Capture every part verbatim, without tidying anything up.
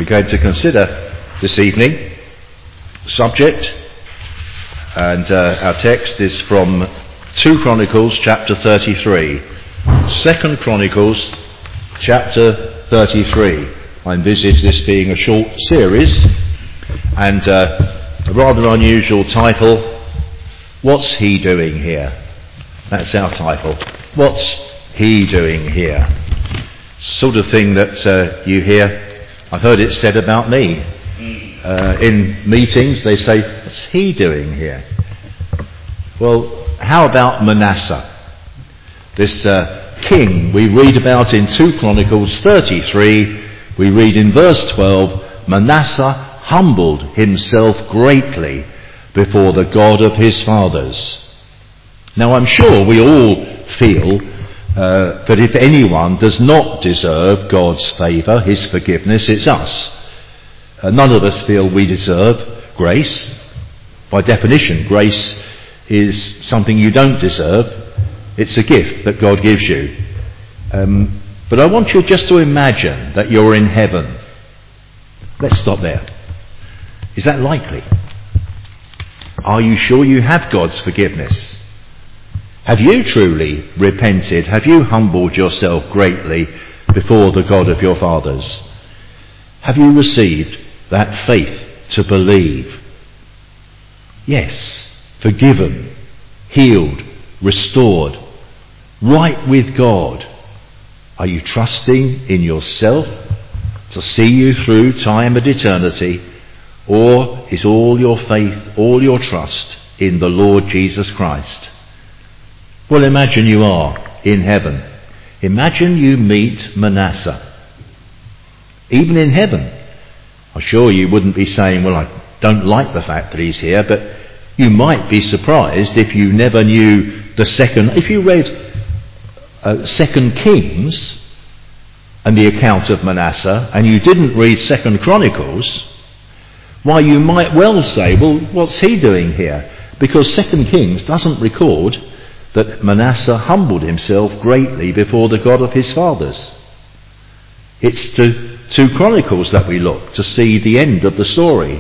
We're going to consider this evening subject, and uh, our text is from Second Chronicles chapter thirty-three. Second Chronicles chapter thirty-three. I envisage this being a short series, and uh, a rather unusual title, What's He Doing Here? That's our title. What's He Doing Here? Sort of thing that uh, you hear. I've heard it said about me. Uh, in meetings they say, what's he doing here? Well, how about Manasseh? This uh, king we read about in Second Chronicles thirty-three, we read in verse twelve, Manasseh humbled himself greatly before the God of his fathers. Now I'm sure we all feel uh, that if anyone does not deserve God's favour, his forgiveness, it's us. Uh, none of us feel we deserve grace. By definition, grace is something you don't deserve. It's a gift that God gives you. Um, but I want you just to imagine that you're in heaven. Let's stop there. Is that likely? Are you sure you have God's forgiveness? Have you truly repented? Have you humbled yourself greatly before the God of your fathers? Have you received that faith to believe? Yes, forgiven, healed, restored, right with God. Are you trusting in yourself to see you through time and eternity, or is all your faith, all your trust in the Lord Jesus Christ? Well, imagine you are in heaven. Imagine you meet Manasseh. Even in heaven, I'm sure you wouldn't be saying, well, I don't like the fact that he's here, but you might be surprised if you never knew the second, if you read uh, Second Kings and the account of Manasseh, and you didn't read Second Chronicles, why, you might well say, well, what's he doing here? Because Second Kings doesn't record that Manasseh humbled himself greatly before the God of his fathers. It's to Second Chronicles that we look to see the end of the story.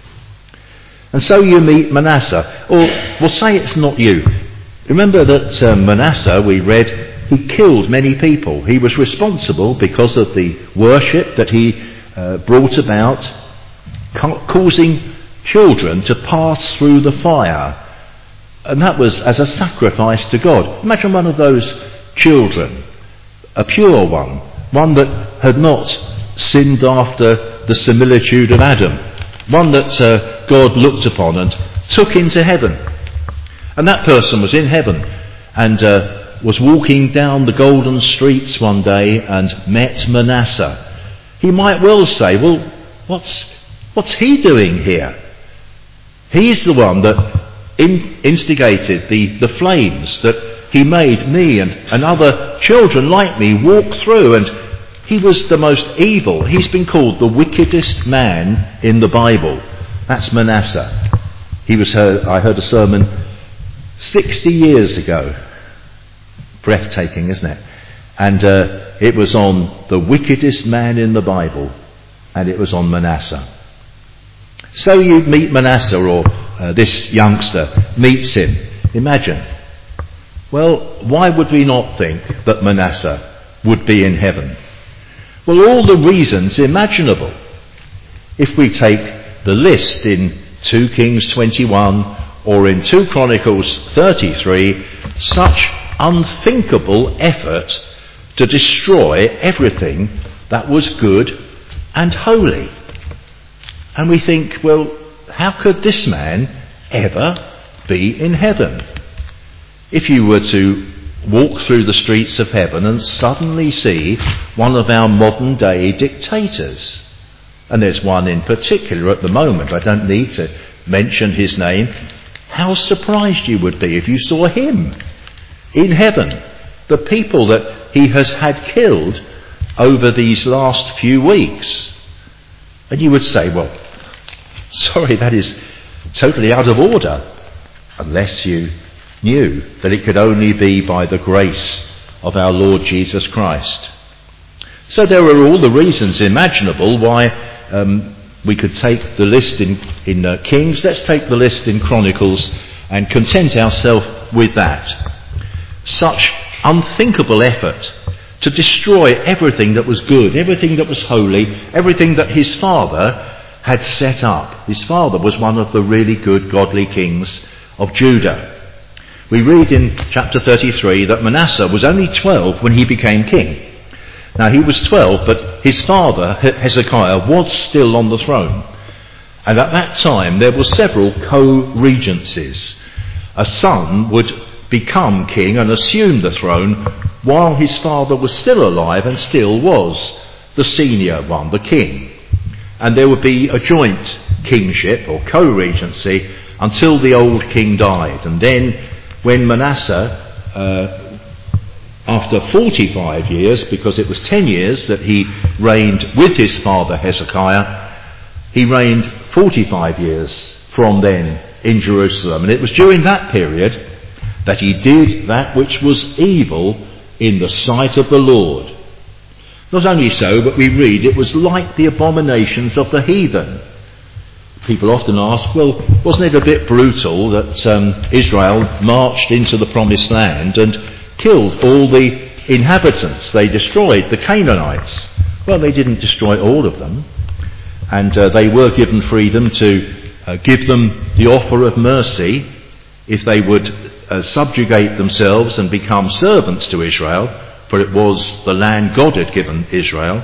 And so you meet Manasseh, or we'll say it's not you. Remember that uh, Manasseh, we read, he killed many people. He was responsible because of the worship that he uh, brought about, ca- causing children to pass through the fire. And that was as a sacrifice to God. Imagine one of those children, a pure one, one that had not sinned after the similitude of Adam, one that uh, God looked upon and took into heaven. And that person was in heaven and uh, was walking down the golden streets one day and met Manasseh. He might well say, well, what's, what's he doing here? He's the one that in, instigated the, the flames that he made me and, and other children like me walk through, and he was the most evil. He's been called the wickedest man in the Bible. That's Manasseh. He was heard, I heard a sermon sixty years ago. Breathtaking, isn't it? And uh, it was on the wickedest man in the Bible, and it was on Manasseh. So you meet Manasseh, or uh, this youngster meets him. Imagine. Well, why would we not think that Manasseh would be in heaven? Well, all the reasons imaginable. If we take the list in Second Kings twenty-one or in Second Chronicles thirty-three, such unthinkable effort to destroy everything that was good and holy. And we think, well, how could this man ever be in heaven? If you were to walk through the streets of heaven and suddenly see one of our modern day dictators, and there's one in particular at the moment, I don't need to mention his name, how surprised you would be if you saw him in heaven, the people that he has had killed over these last few weeks. And you would say, well, sorry, that is totally out of order, unless you knew that it could only be by the grace of our Lord Jesus Christ. So there are all the reasons imaginable why um, we could take the list in, in uh, Kings, let's take the list in Chronicles and content ourselves with that. Such unthinkable effort to destroy everything that was good, everything that was holy, everything that his father had set up. His father was one of the really good, godly kings of Judah. We read in chapter thirty-three that Manasseh was only twelve when he became king. Now he was twelve, but his father, Hezekiah, was still on the throne. And at that time there were several co-regencies. A son would become king and assume the throne while his father was still alive and still was the senior one, the king. And there would be a joint kingship or co-regency until the old king died. And then when Manasseh, uh, after forty-five years, because it was ten years that he reigned with his father Hezekiah, he reigned forty-five years from then in Jerusalem. And it was during that period that he did that which was evil in the sight of the Lord. Not only so, but we read it was like the abominations of the heathen. People often ask, well, wasn't it a bit brutal that um, Israel marched into the promised land and killed all the inhabitants? They destroyed the Canaanites. Well, they didn't destroy all of them. And uh, they were given freedom to uh, give them the offer of mercy if they would uh, subjugate themselves and become servants to Israel, for it was the land God had given Israel.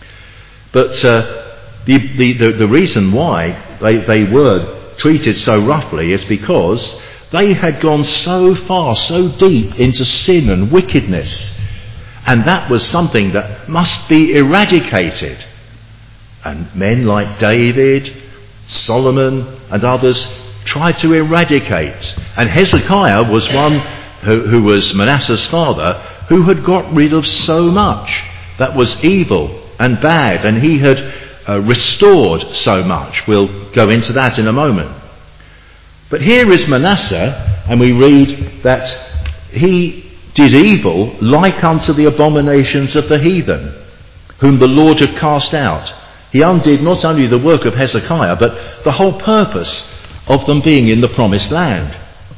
But uh, the, the, the, the reason why they, they were treated so roughly is because they had gone so far, so deep into sin and wickedness. And that was something that must be eradicated. And men like David, Solomon and others tried to eradicate. And Hezekiah was one who, who was Manasseh's father, who had got rid of so much that was evil and bad, and he had uh, restored so much. We'll go into that in a moment. But here is Manasseh, and we read that he did evil like unto the abominations of the heathen, whom the Lord had cast out. He undid not only the work of Hezekiah, but the whole purpose of them being in the promised land.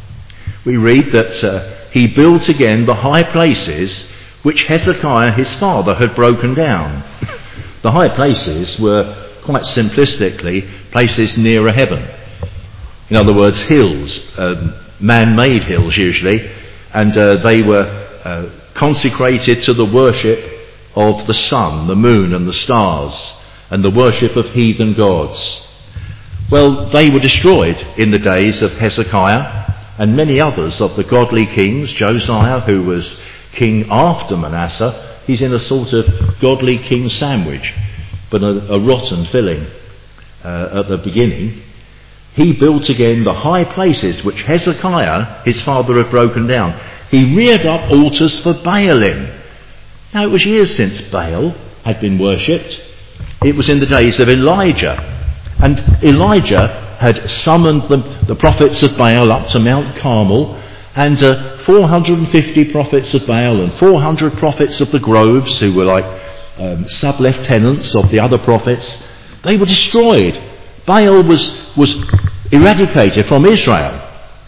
We read that uh, he built again the high places which Hezekiah his father had broken down. The high places were, quite simplistically, places nearer heaven. In other words, hills, um, man-made hills usually, and uh, they were uh, consecrated to the worship of the sun, the moon and the stars, and the worship of heathen gods. Well, they were destroyed in the days of Hezekiah and many others of the godly kings. Josiah, who was king after Manasseh, he's in a sort of godly king sandwich, but a, a rotten filling uh, at the beginning. He built again the high places which Hezekiah, his father, had broken down. He reared up altars for Baalim. Now, it was years since Baal had been worshipped. It was in the days of Elijah. And Elijah had summoned the, the prophets of Baal up to Mount Carmel, and uh, four hundred fifty prophets of Baal and four hundred prophets of the groves, who were like um, sub-lieutenants of the other prophets, they were destroyed. Baal was, was eradicated from Israel.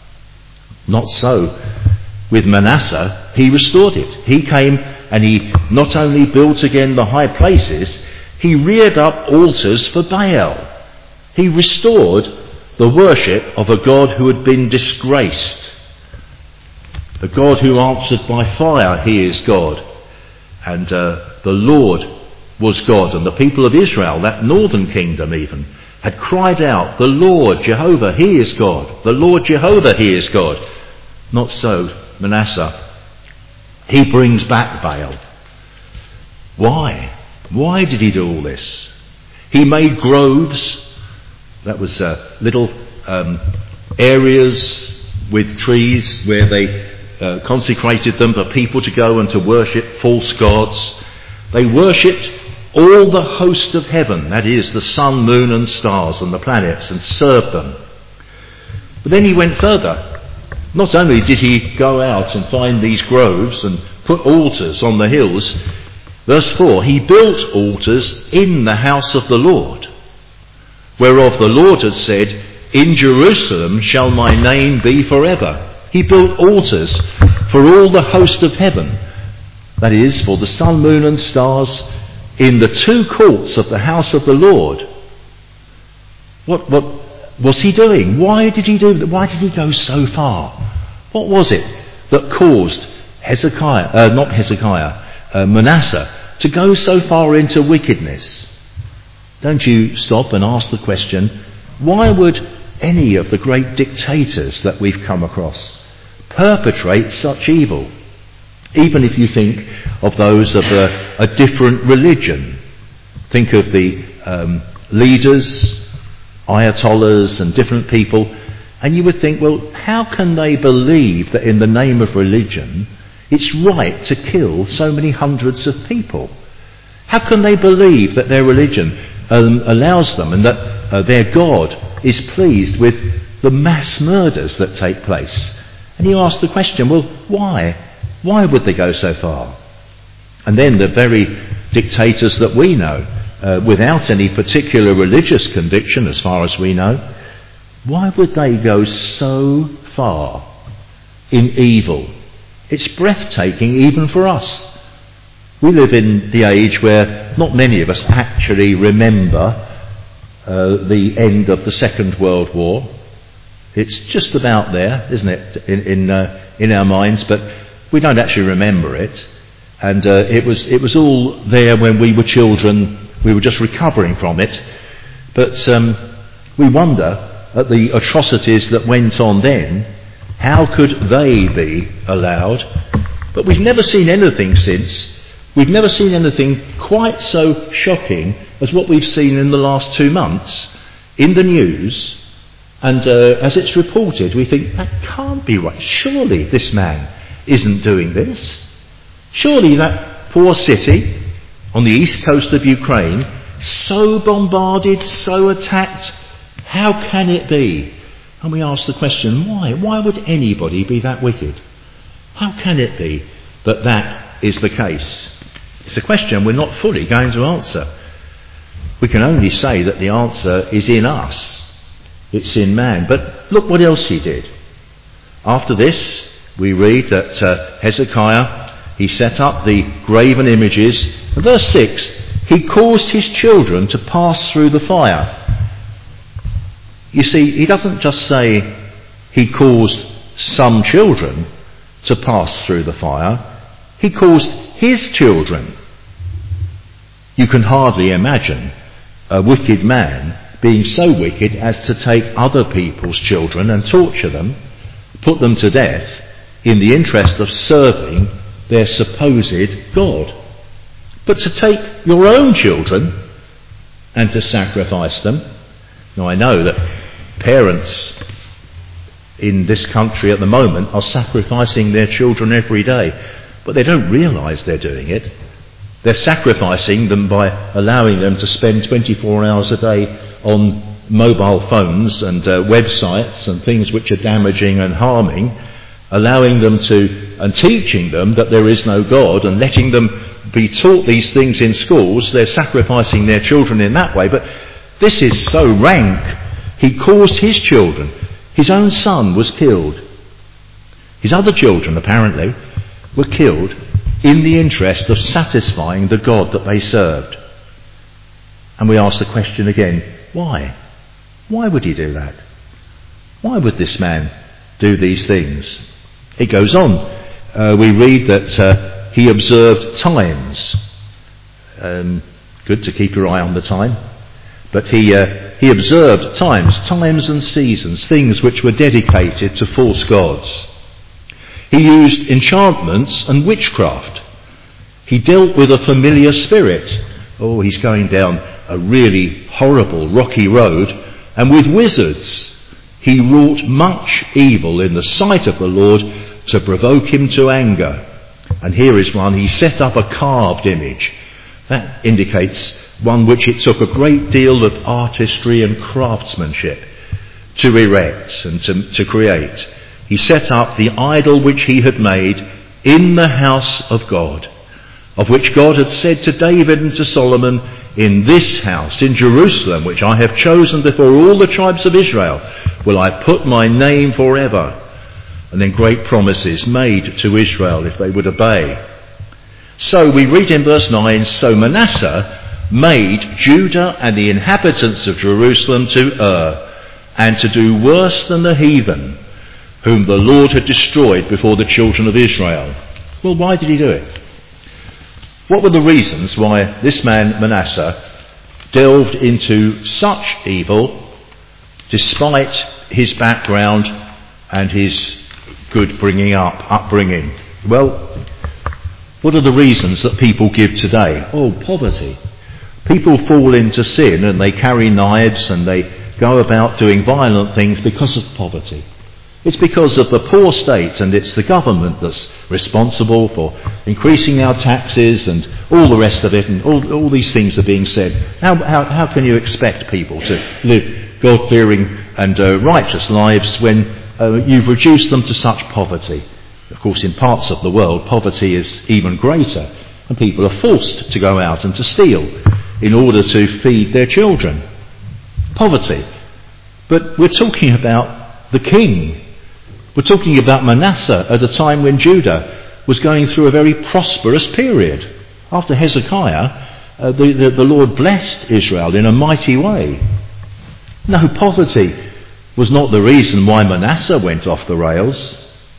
Not so with Manasseh. He restored it. He came and he not only built again the high places, he reared up altars for Baal. He restored the worship of a God who had been disgraced. The God who answered by fire, he is God. And uh, the Lord was God. And the people of Israel, that northern kingdom even, had cried out, the Lord Jehovah, he is God. The Lord Jehovah, he is God. Not so Manasseh. He brings back Baal. Why? Why did he do all this? He made groves. That was uh, little um, areas with trees where they uh, consecrated them for people to go and to worship false gods. They worshipped all the host of heaven, that is, the sun, moon and stars and the planets, and served them. But then he went further. Not only did he go out and find these groves and put altars on the hills, verse four, he built altars in the house of the Lord. whereof the Lord had said, in Jerusalem shall my name be forever. He built altars for all the host of heaven, that is, for the sun, moon and stars, in the two courts of the house of the Lord. What, what was he doing? Why did he do that? Why did he go so far? What was it that caused Hezekiah, uh, not Hezekiah, uh, Manasseh, to go so far into wickedness? Don't you stop and ask the question, why would any of the great dictators that we've come across perpetrate such evil? Even if you think of those of a, a different religion. Think of the um, leaders, ayatollahs and different people, and you would think, well, how can they believe that in the name of religion it's right to kill so many hundreds of people? How can they believe that their religion um, allows them and that uh, their God is pleased with the mass murders that take place? And you ask the question, well, why? Why would they go so far? And then the very dictators that we know, uh, without any particular religious conviction as far as we know, why would they go so far in evil? It's breathtaking even for us. We live in the age where not many of us actually remember uh, the end of the Second World War. It's just about there, isn't it, in in, uh, in our minds, but we don't actually remember it. And uh, it was it was all there when we were children. We were just recovering from it. But um, we wonder at the atrocities that went on then. How could they be allowed? But we've never seen anything since. We've never seen anything quite so shocking as what we've seen in the last two months in the news. And uh, as it's reported, we think, that can't be right. Surely this man isn't doing this. Surely that poor city on the east coast of Ukraine, so bombarded, so attacked, how can it be? And we ask the question, why? Why would anybody be that wicked? How can it be that that is the case? It's a question we're not fully going to answer. We can only say that the answer is in us. It's in man. But look what else he did. After this, we read that uh, Hezekiah, he set up the graven images. In verse six, he caused his children to pass through the fire. You see, he doesn't just say he caused some children to pass through the fire. He caused his children. You can hardly imagine a wicked man being so wicked as to take other people's children and torture them, put them to death, in the interest of serving their supposed God. But to take your own children and to sacrifice them. Now I know that parents in this country at the moment are sacrificing their children every day, but they don't realise they're doing it. They're sacrificing them by allowing them to spend twenty-four hours a day on mobile phones and uh, websites and things which are damaging and harming, allowing them to, and teaching them that there is no God and letting them be taught these things in schools. They're sacrificing their children in that way, but this is so rank. He caused his children. His own son was killed. His other children, apparently, were killed in the interest of satisfying the God that they served. And we ask the question again, why? Why would he do that? Why would this man do these things? It goes on. Uh, we read that uh, he observed times. Um, good to keep your eye on the time. But he uh, he observed times, times and seasons, things which were dedicated to false gods. He used enchantments and witchcraft. He dealt with a familiar spirit. Oh, he's going down a really horrible rocky road. And with wizards, he wrought much evil in the sight of the Lord to provoke him to anger. And here is one. He set up a carved image. That indicates one which it took a great deal of artistry and craftsmanship to erect and to, to create. He set up the idol which he had made in the house of God, of which God had said to David and to Solomon, in this house, in Jerusalem, which I have chosen before all the tribes of Israel, will I put my name forever. And then great promises made to Israel if they would obey. So we read in verse nine, so Manasseh made Judah and the inhabitants of Jerusalem to err, and to do worse than the heathen, whom the Lord had destroyed before the children of Israel. Well, why did he do it? What were the reasons why this man Manasseh delved into such evil despite his background and his good bringing up, upbringing? Well, what are the reasons that people give today? Oh, poverty. People fall into sin and they carry knives and they go about doing violent things because of poverty. It's because of the poor state, and it's the government that's responsible for increasing our taxes and all the rest of it, and all, all these things are being said. How, how, how can you expect people to live God-fearing and uh, righteous lives when uh, you've reduced them to such poverty? Of course, in parts of the world, poverty is even greater, and people are forced to go out and to steal in order to feed their children. Poverty. But we're talking about the king. We're talking about Manasseh at a time when Judah was going through a very prosperous period. After Hezekiah, uh, the, the, the Lord blessed Israel in a mighty way. No, poverty was not the reason why Manasseh went off the rails.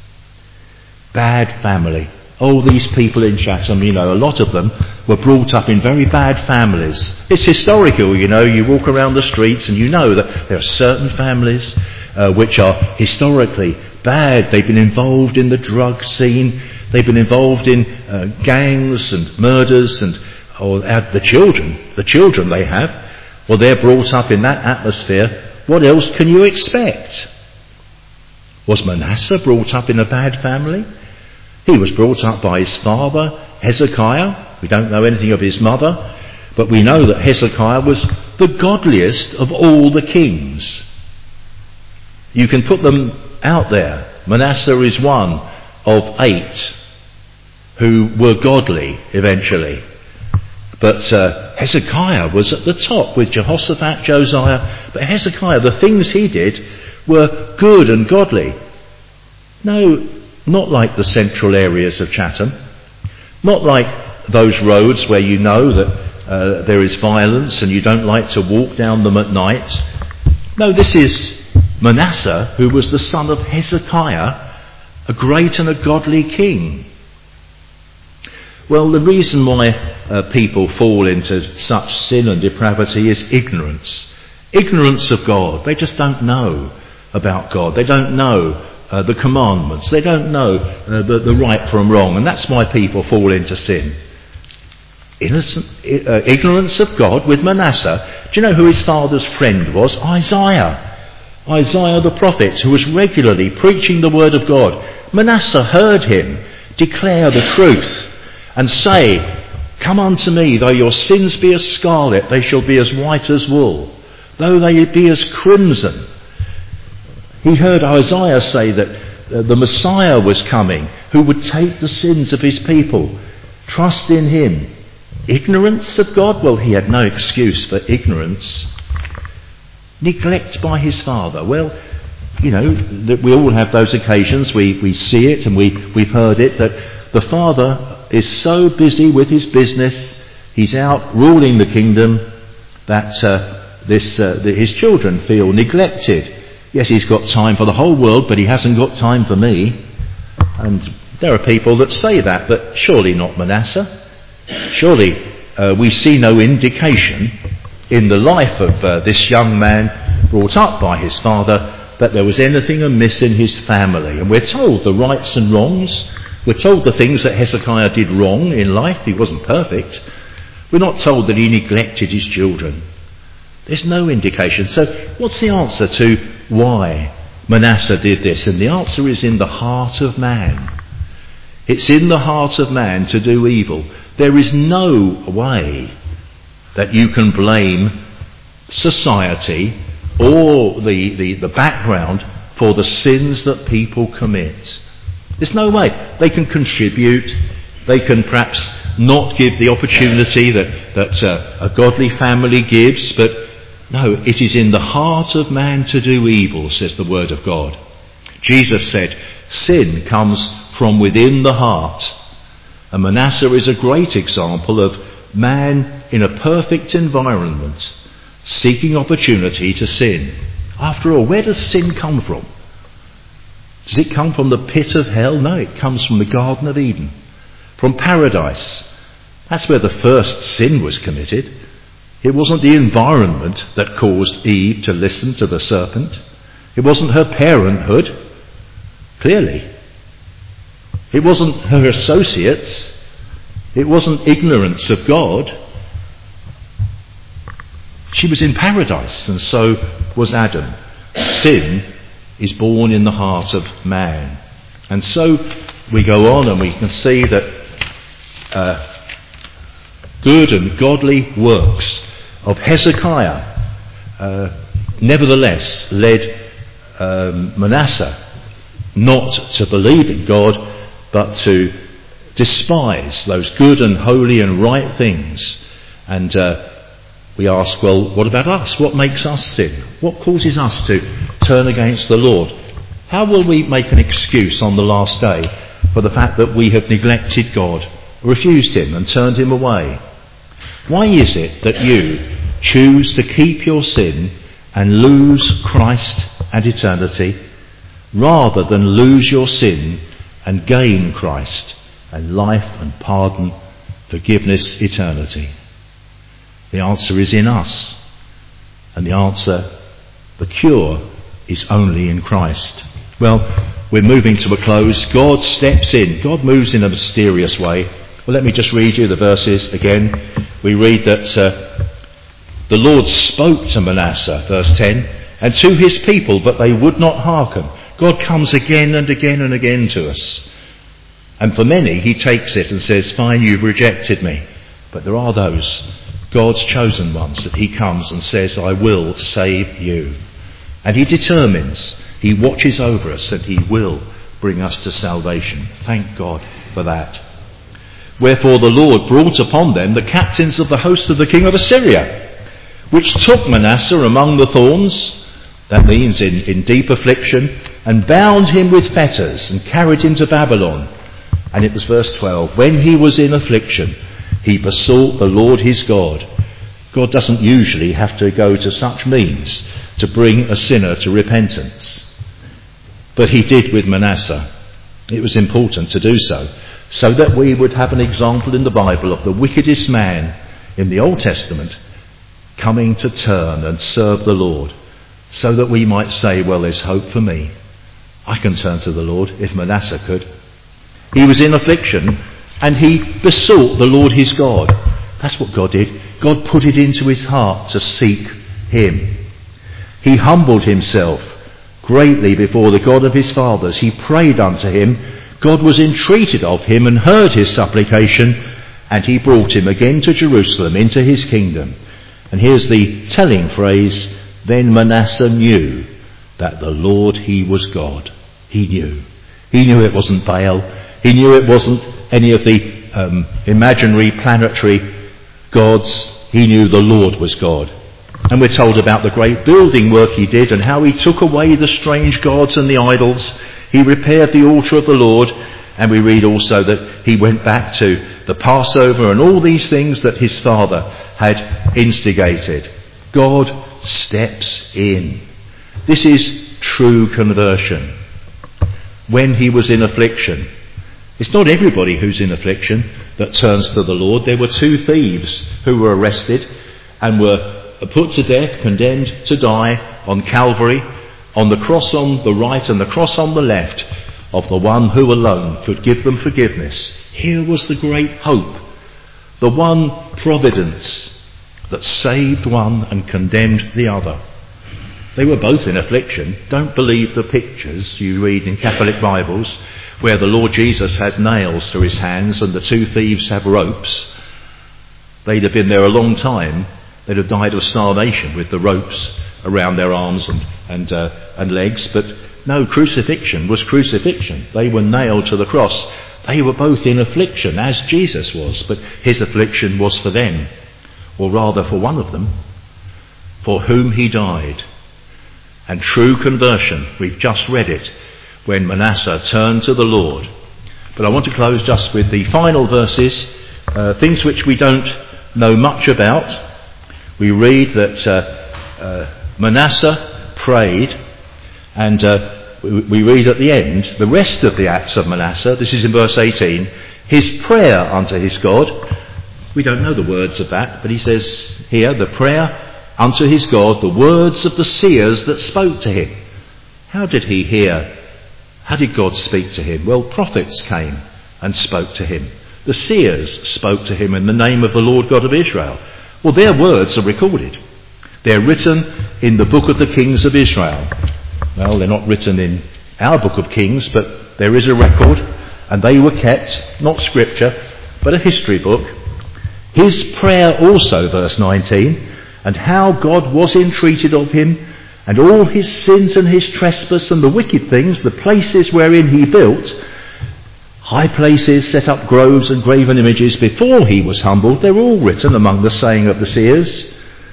Bad family. Oh, these people in Chatham, you know, a lot of them were brought up in very bad families. It's historical, you know, you walk around the streets and you know that there are certain families uh, which are historically bad. They've been involved in the drug scene. They've been involved in uh, gangs and murders, and or uh, the children, the children they have, well, they're brought up in that atmosphere. What else can you expect? Was Manasseh brought up in a bad family? He was brought up by his father, Hezekiah. We don't know anything of his mother, but we know that Hezekiah was the godliest of all the kings. You can put them out there. Manasseh is one of eight who were godly eventually. But uh, Hezekiah was at the top with Jehoshaphat, Josiah. But Hezekiah, the things he did were good and godly. No, not like the central areas of Chatham. Not like those roads where you know that uh, there is violence and you don't like to walk down them at night. No, this is Manasseh, who was the son of Hezekiah, a great and a godly king. Well, the reason why uh, people fall into such sin and depravity is ignorance. Ignorance of God. They just don't know about God. They don't know uh, the commandments. They don't know uh, the, the right from wrong. And that's why people fall into sin. Innocent, uh, ignorance of God with Manasseh. Do you know who his father's friend was? Isaiah. Isaiah the prophet, who was regularly preaching the word of God. Manasseh heard him declare the truth and say, "Come unto me, though your sins be as scarlet, they shall be as white as wool. Though they be as crimson." He heard Isaiah say that uh, the Messiah was coming, who would take the sins of his people. Trust in him. Ignorance of God? Well, he had no excuse for ignorance. Neglect by his father. Well, you know, that we all have those occasions. We, we see it and we, we've heard it, that the father is so busy with his business, he's out ruling the kingdom, that uh, this uh, that his children feel neglected. Yes, he's got time for the whole world, but he hasn't got time for me. And there are people that say that, but surely not Manasseh. Surely uh, we see no indication in the life of uh, this young man brought up by his father that there was anything amiss in his family. And we're told the rights and wrongs. We're told the things that Hezekiah did wrong in life. He wasn't perfect. We're not told that he neglected his children. There's no indication. So what's the answer to why Manasseh did this? And the answer is in the heart of man. It's in the heart of man to do evil. There is no way that you can blame society or the, the, the background for the sins that people commit. There's no way. They can contribute. They can perhaps not give the opportunity that, that uh, a godly family gives, but no, it is in the heart of man to do evil, says the Word of God. Jesus said, sin comes from within the heart. And Manasseh is a great example of man in a perfect environment, seeking opportunity to sin. After all, where does sin come from? Does it come from the pit of hell? No, it comes from the Garden of Eden, from paradise. That's where the first sin was committed. It wasn't the environment that caused Eve to listen to the serpent. It wasn't her parenthood, clearly. It wasn't her associates. It wasn't ignorance of God. She was in paradise, and so was Adam. Sin is born in the heart of man. And so we go on and we can see that uh, good and godly works of Hezekiah uh, nevertheless led um, Manasseh not to believe in God, but to despise those good and holy and right things. And uh, we ask, well, what about us? What makes us sin? What causes us to turn against the Lord? How will we make an excuse on the last day for the fact that we have neglected God, refused him and turned him away? Why is it that you choose to keep your sin and lose Christ and eternity, rather than lose your sin and gain Christ and life and pardon, forgiveness, eternity? The answer is in us. And the answer, the cure, is only in Christ. Well, we're moving to a close. God steps in. God moves in a mysterious way. Well, let me just read you the verses again. We read that uh, the Lord spoke to Manasseh, verse ten, and to his people, but they would not hearken. God comes again and again and again to us. And for many, he takes it and says, fine, you've rejected me. But there are those, God's chosen ones, that he comes and says, I will save you. And he determines, he watches over us, and he will bring us to salvation. Thank God for that. Wherefore the Lord brought upon them the captains of the host of the king of Assyria, which took Manasseh among the thorns, that means in, in deep affliction, and bound him with fetters and carried him to Babylon. And it was verse twelve, when he was in affliction, he besought the Lord his God. God doesn't usually have to go to such means to bring a sinner to repentance. But he did with Manasseh. It was important to do so, so that we would have an example in the Bible of the wickedest man in the Old Testament coming to turn and serve the Lord, so that we might say, well, there's hope for me. I can turn to the Lord if Manasseh could. He was in affliction, and he besought the Lord his God. That's what God did. God put it into his heart to seek him. He humbled himself greatly before the God of his fathers. He prayed unto him. God was entreated of him and heard his supplication, and he brought him again to Jerusalem into his kingdom. And here's the telling phrase, then Manasseh knew that the Lord he was God. He knew. He knew it wasn't Baal. He knew it wasn't any of the um, imaginary planetary gods. He knew the Lord was God. And we're told about the great building work he did and how he took away the strange gods and the idols. He repaired the altar of the Lord. And we read also that he went back to the Passover and all these things that his father had instigated. God steps in. This is true conversion. When he was in affliction, it's not everybody who's in affliction that turns to the Lord. There were two thieves who were arrested and were put to death, condemned to die on Calvary, on the cross on the right and the cross on the left of the one who alone could give them forgiveness. Here was the great hope, the one providence that saved one and condemned the other. They were both in affliction. Don't believe the pictures you read in Catholic Bibles where the Lord Jesus has nails to his hands and the two thieves have ropes. They'd have been there a long time. They'd have died of starvation with the ropes around their arms and, and, uh, and legs. But no, crucifixion was crucifixion. They were nailed to the cross. They were both in affliction, as Jesus was, but his affliction was for them, or rather for one of them, for whom he died. And true conversion, we've just read it, when Manasseh turned to the Lord. But I want to close just with the final verses, uh, things which we don't know much about. We read that uh, uh, Manasseh prayed, and uh, we, we read at the end the rest of the acts of Manasseh. This is in verse eighteen. His prayer unto his God. We don't know the words of that, but he says here, the prayer unto his God, the words of the seers that spoke to him. How did he hear? How did God speak to him? Well, prophets came and spoke to him. The seers spoke to him in the name of the Lord God of Israel. Well, their words are recorded. They're written in the book of the kings of Israel. Well, they're not written in our book of Kings, but there is a record, and they were kept, not scripture, but a history book. His prayer also, verse nineteen, and how God was entreated of him, and all his sins and his trespass and the wicked things, the places wherein he built high places, set up groves and graven images before he was humbled, they're all written among the saying of the seers.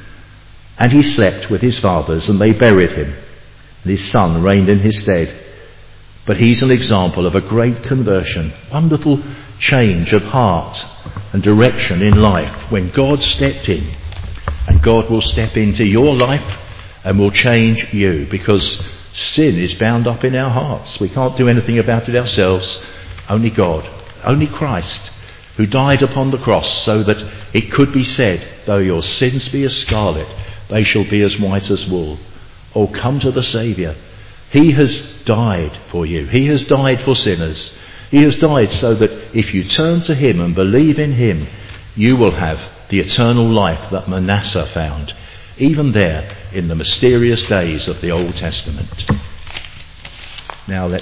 And he slept with his fathers, and they buried him, and his son reigned in his stead. But he's an example of a great conversion, wonderful change of heart and direction in life when God stepped in. And God will step into your life and will change you, because sin is bound up in our hearts. We can't do anything about it ourselves. Only God, only Christ, who died upon the cross so that it could be said, though your sins be as scarlet, they shall be as white as wool. Oh, come to the Saviour. He has died for you. He has died for sinners. He has died so that if you turn to him and believe in him, you will have the eternal life that Manasseh found, even there in the mysterious days of the Old Testament. Now let's